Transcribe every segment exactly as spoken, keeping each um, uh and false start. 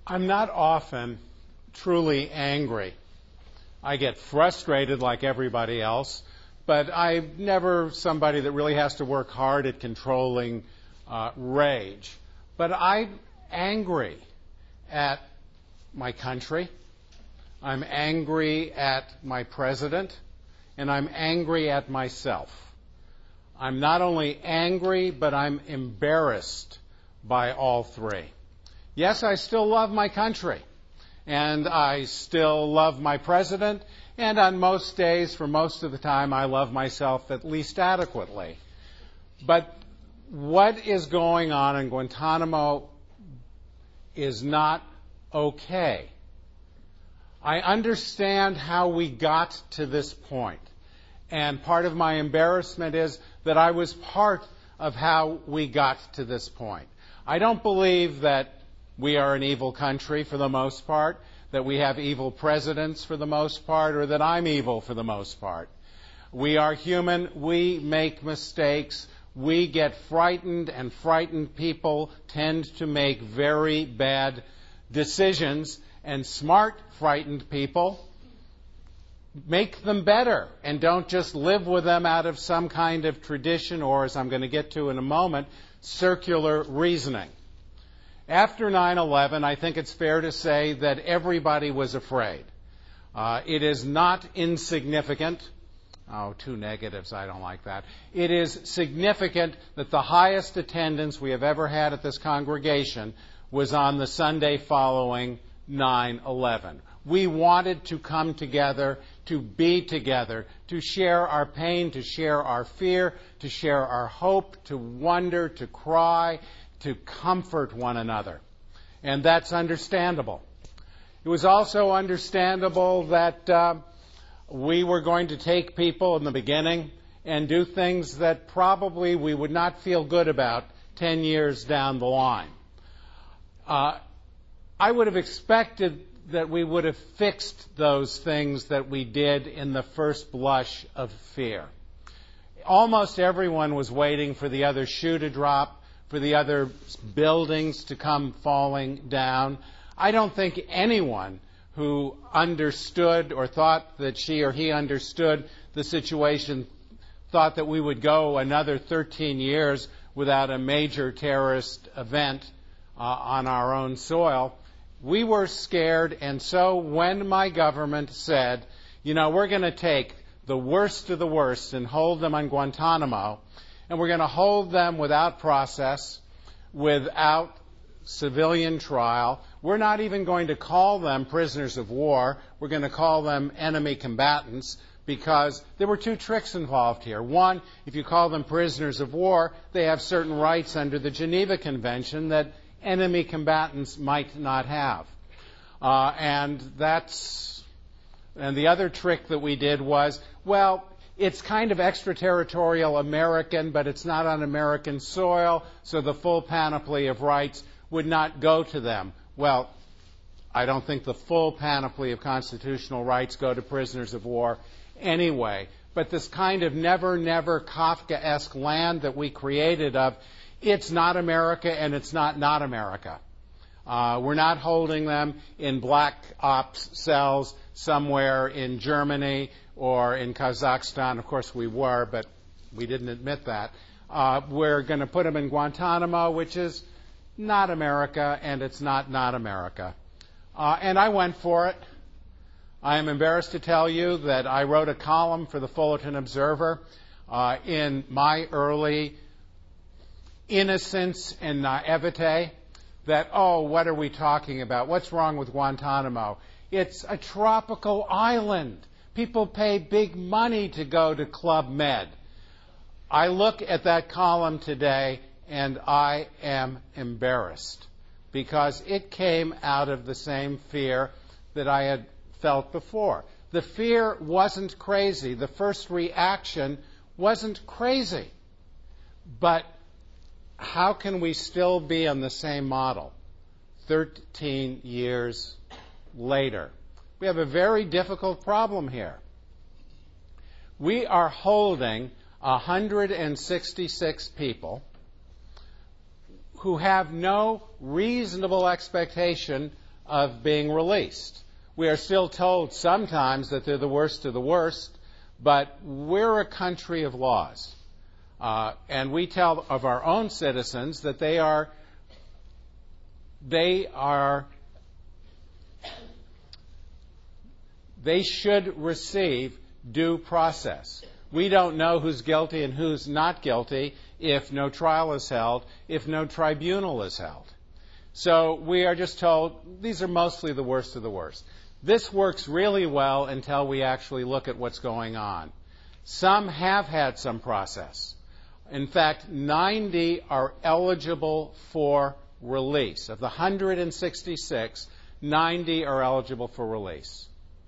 I'm not often truly angry. I get frustrated like everybody else, but I'm never somebody that really has to work hard at controlling uh, rage. But I'm angry at my country. I'm angry at my president, and I'm angry at myself. I'm not only angry, but I'm embarrassed by all three. Yes, I still love my country, and I still love my president, and on most days, for most of the time, I love myself at least adequately. But what is going on in Guantanamo is not okay. I understand how we got to this point, and part of my embarrassment is that I was part of how we got to this point. I don't believe that we are an evil country for the most part, that we have evil presidents for the most part, or that I'm evil for the most part. We are human. We make mistakes. We get frightened, and frightened people tend to make very bad decisions, and smart, frightened people make them better and don't just live with them out of some kind of tradition or, as I'm going to get to in a moment, circular reasoning. After nine eleven, I think it's fair to say that everybody was afraid. Uh, it is not insignificant. Oh, two negatives, I don't like that. It is significant that the highest attendance we have ever had at this congregation was on the Sunday following nine eleven. We wanted to come together, to be together, to share our pain, to share our fear, to share our hope, to wonder, to cry, to comfort one another. And that's understandable. It was also understandable that uh, we were going to take people in the beginning and do things that probably we would not feel good about ten years down the line. Uh, I would have expected that we would have fixed those things that we did in the first blush of fear. Almost everyone was waiting for the other shoe to drop, for the other buildings to come falling down. I don't think anyone who understood or thought that she or he understood the situation thought that we would go another thirteen years without a major terrorist event uh, on our own soil. We were scared, and so when my government said, you know, we're going to take the worst of the worst and hold them on Guantanamo, and we're going to hold them without process, without civilian trial. We're not even going to call them prisoners of war. We're going to call them enemy combatants, because there were two tricks involved here. One, if you call them prisoners of war, they have certain rights under the Geneva Convention that enemy combatants might not have. Uh, and that's, and the other trick that we did was, well, it's kind of extraterritorial American, but it's not on American soil, so the full panoply of rights would not go to them. Well, I don't think the full panoply of constitutional rights go to prisoners of war anyway. But this kind of never, never Kafkaesque land that we created of, it's not America and it's not not America. Uh, we're not holding them in black ops cells somewhere in Germany or in Kazakhstan. Of course we were, but we didn't admit that. Uh, we're going to put them in Guantanamo, which is not America, and it's not not America. Uh, and I went for it. I am embarrassed to tell you that I wrote a column for the Fullerton Observer uh, in my early innocence and naivete that, oh, what are we talking about? What's wrong with Guantanamo? It's a tropical island. People pay big money to go to Club Med. I look at that column today and I am embarrassed because it came out of the same fear that I had felt before. The fear wasn't crazy. The first reaction wasn't crazy. But how can we still be on the same model thirteen years later? We have a very difficult problem here. We are holding one hundred sixty-six people who have no reasonable expectation of being released. We are still told sometimes that they're the worst of the worst, but we're a country of laws. Uh, and we tell of our own citizens that they are, they are, they should receive due process. We don't know who's guilty and who's not guilty if no trial is held, if no tribunal is held. So we are just told these are mostly the worst of the worst. This works really well until we actually look at what's going on. Some have had some process. In fact, ninety are eligible for release. Of the one hundred sixty-six, ninety are eligible for release.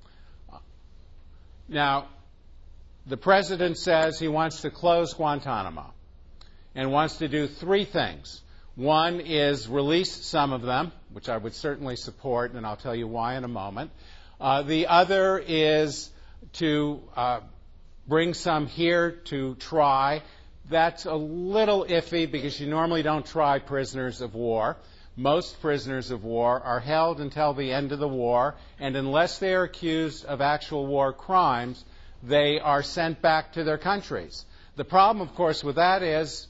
Now, the president says he wants to close Guantanamo and wants to do three things. One is release some of them, which I would certainly support, and I'll tell you why in a moment. Uh, the other is to uh, bring some here to try. That's a little iffy because you normally don't try prisoners of war. Most prisoners of war are held until the end of the war, and unless they are accused of actual war crimes, they are sent back to their countries. The problem, of course, with that is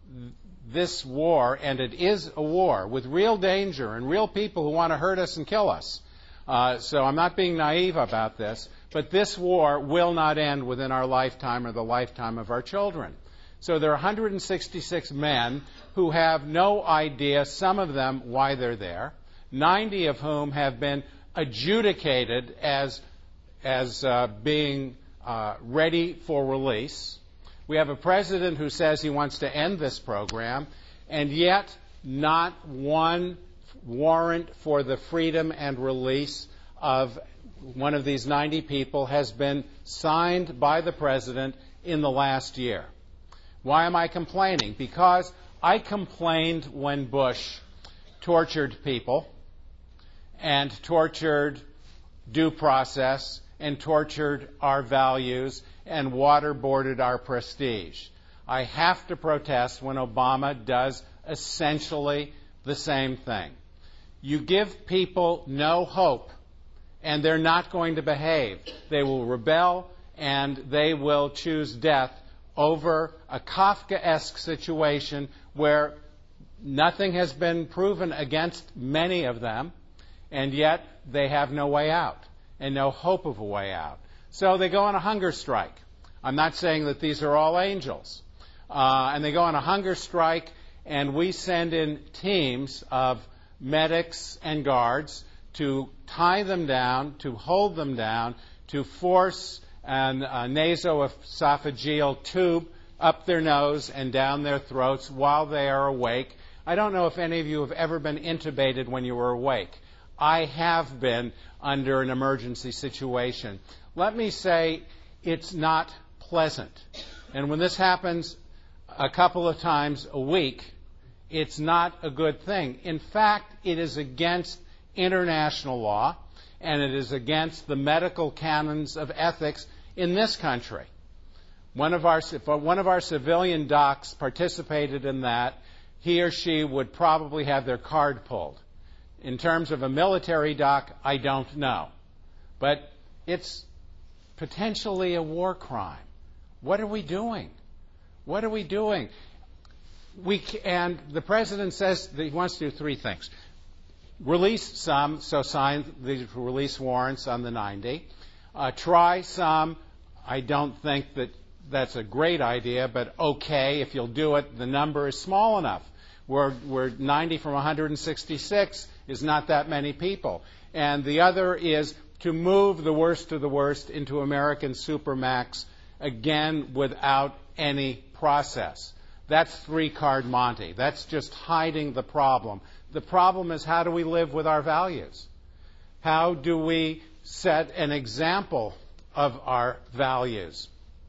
this war, and it is a war, with real danger and real people who want to hurt us and kill us. Uh, so I'm not being naive about this, but this war will not end within our lifetime or the lifetime of our children. So there are one hundred sixty-six men who have no idea, some of them, why they're there, ninety of whom have been adjudicated as, as uh, being uh, ready for release. We have a president who says he wants to end this program, and yet not one warrant for the freedom and release of one of these ninety people has been signed by the president in the last year. Why am I complaining? Because I complained when Bush tortured people and tortured due process and tortured our values and waterboarded our prestige. I have to protest when Obama does essentially the same thing. You give people no hope, and they're not going to behave. They will rebel, and they will choose death over a Kafkaesque situation where nothing has been proven against many of them, and yet they have no way out and no hope of a way out. So they go on a hunger strike. I'm not saying that these are all angels. Uh, and they go on a hunger strike, and we send in teams of medics and guards to tie them down, to hold them down, to force an uh, nasoesophageal tube up their nose and down their throats while they are awake. I don't know if any of you have ever been intubated when you were awake. I have been under an emergency situation. Let me say it's not pleasant. And when this happens a couple of times a week, it's not a good thing. In fact, it is against international law, and it is against the medical canons of ethics in this country. One of our, if one of our civilian docs participated in that, he or she would probably have their card pulled. In terms of a military doc, I don't know. But it's potentially a war crime. What are we doing? What are we doing? We, and the president says that he wants to do three things. Release some, so sign the release warrants on the ninety. Uh, try some. I don't think that that's a great idea, but okay, if you'll do it, the number is small enough. We're, we're ninety from one hundred sixty-six is not that many people. And the other is to move the worst of the worst into American supermax, again, without any process. That's three-card Monte. That's just hiding the problem. The problem is, how do we live with our values? How do we set an example of our values?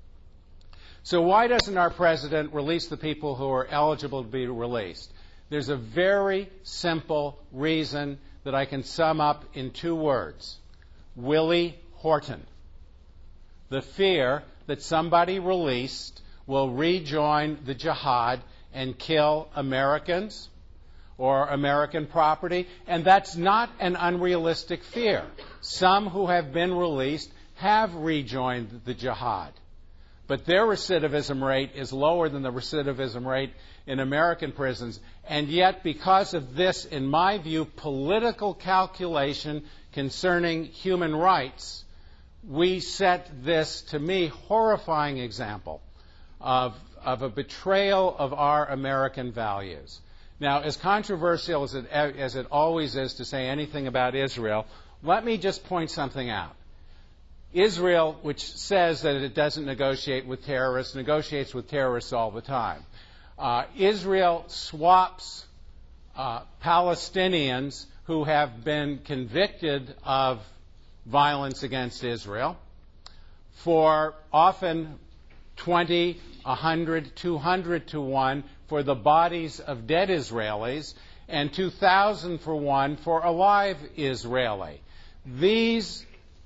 So why doesn't our president release the people who are eligible to be released? There's a very simple reason that I can sum up in two words. Willie Horton. The fear that somebody released will rejoin the jihad and kill Americans, or American property, and that's not an unrealistic fear. Some who have been released have rejoined the jihad, but their recidivism rate is lower than the recidivism rate in American prisons, and yet because of this, in my view, political calculation concerning human rights, we set this, to me, horrifying example of, of a betrayal of our American values. Now, as controversial as it, as it always is to say anything about Israel, let me just point something out. Israel, which says that it doesn't negotiate with terrorists, negotiates with terrorists all the time. Uh, Israel swaps uh, Palestinians who have been convicted of violence against Israel for often twenty, one hundred, two hundred to one for the bodies of dead Israelis and two thousand for one for a live Israeli. These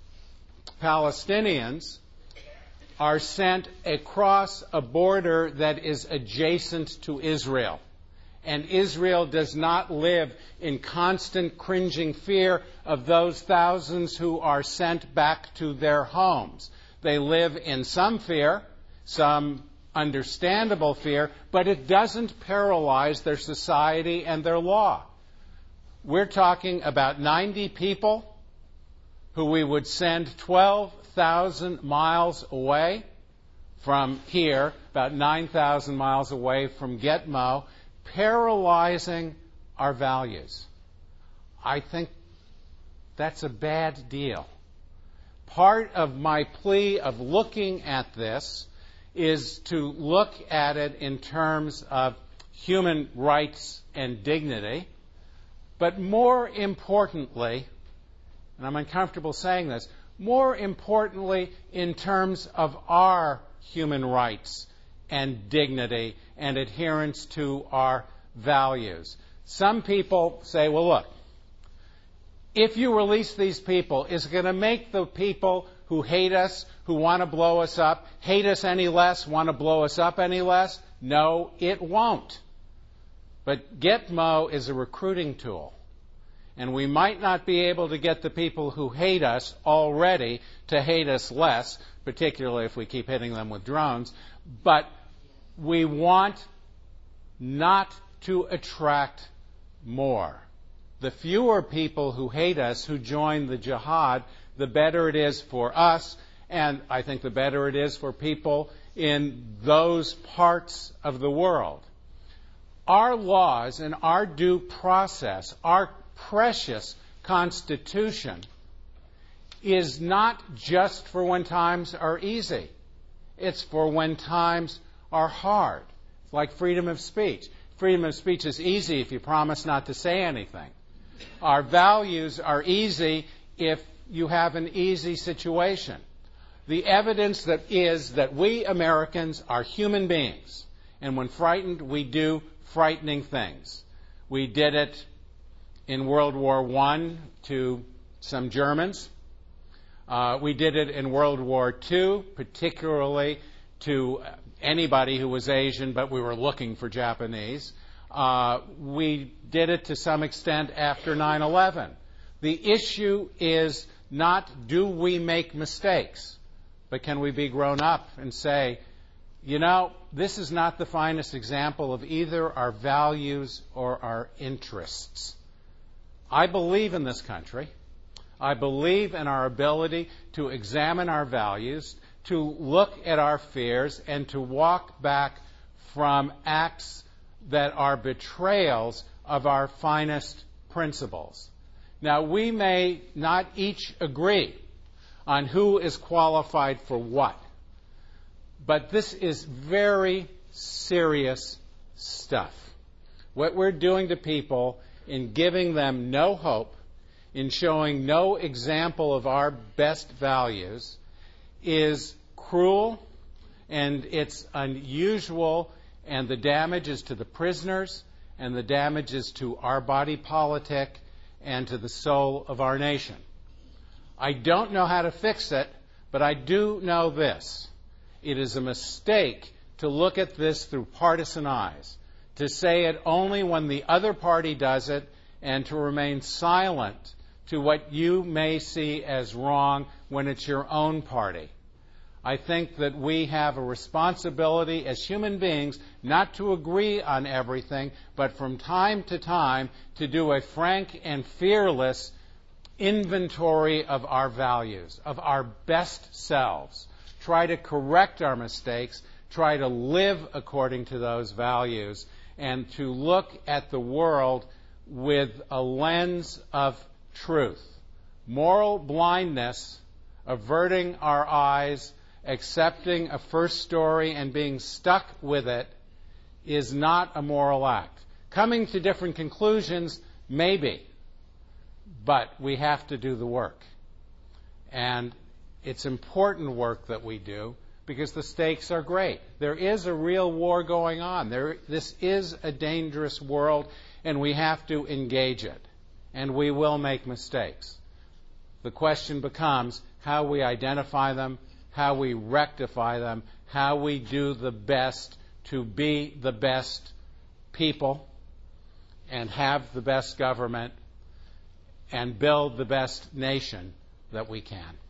Palestinians are sent across a border that is adjacent to Israel. And Israel does not live in constant cringing fear of those thousands who are sent back to their homes. They live in some fear, some understandable fear, but it doesn't paralyze their society and their law. We're talking about ninety people who we would send twelve thousand miles away from here, about nine thousand miles away from Gitmo, paralyzing our values. I think that's a bad deal. Part of my plea of looking at this is to look at it in terms of human rights and dignity, but more importantly, and I'm uncomfortable saying this, more importantly in terms of our human rights and dignity and adherence to our values. Some people say, well, look, if you release these people, is it going to make the people who hate us, who want to blow us up, hate us any less, want to blow us up any less? No, it won't. But Gitmo is a recruiting tool. And we might not be able to get the people who hate us already to hate us less, particularly if we keep hitting them with drones, but we want not to attract more. The fewer people who hate us who join the jihad, the better it is for us, and I think the better it is for people in those parts of the world. Our laws and our due process, our precious Constitution, is not just for when times are easy. It's for when times are hard. It's like freedom of speech. Freedom of speech is easy if you promise not to say anything. Our values are easy if you have an easy situation. The evidence that is that we Americans are human beings, and when frightened, we do frightening things. We did it in World War One to some Germans. Uh, we did it in World War Two, particularly to anybody who was Asian, but we were looking for Japanese. Uh, we did it to some extent after nine eleven. The issue is not do we make mistakes, but can we be grown up and say, you know, this is not the finest example of either our values or our interests. I believe in this country. I believe in our ability to examine our values, to look at our fears, and to walk back from acts that are betrayals of our finest principles. Now, we may not each agree on who is qualified for what, but this is very serious stuff. What we're doing to people in giving them no hope, in showing no example of our best values, is cruel, and it's unusual, and the damage is to the prisoners, and the damage is to our body politic, and to the soul of our nation. I don't know how to fix it, but I do know this. It is a mistake to look at this through partisan eyes, to say it only when the other party does it, and to remain silent to what you may see as wrong when it's your own party. I think that we have a responsibility as human beings not to agree on everything, but from time to time to do a frank and fearless inventory of our values, of our best selves. Try to correct our mistakes, try to live according to those values, and to look at the world with a lens of truth. Moral blindness, averting our eyes, accepting a first story and being stuck with it, is not a moral act. Coming to different conclusions, maybe, but we have to do the work. And it's important work that we do because the stakes are great. There is a real war going on. There, this is a dangerous world, and we have to engage it. And we will make mistakes. The question becomes how we identify them, how we rectify them, how we do the best to be the best people and have the best government and build the best nation that we can.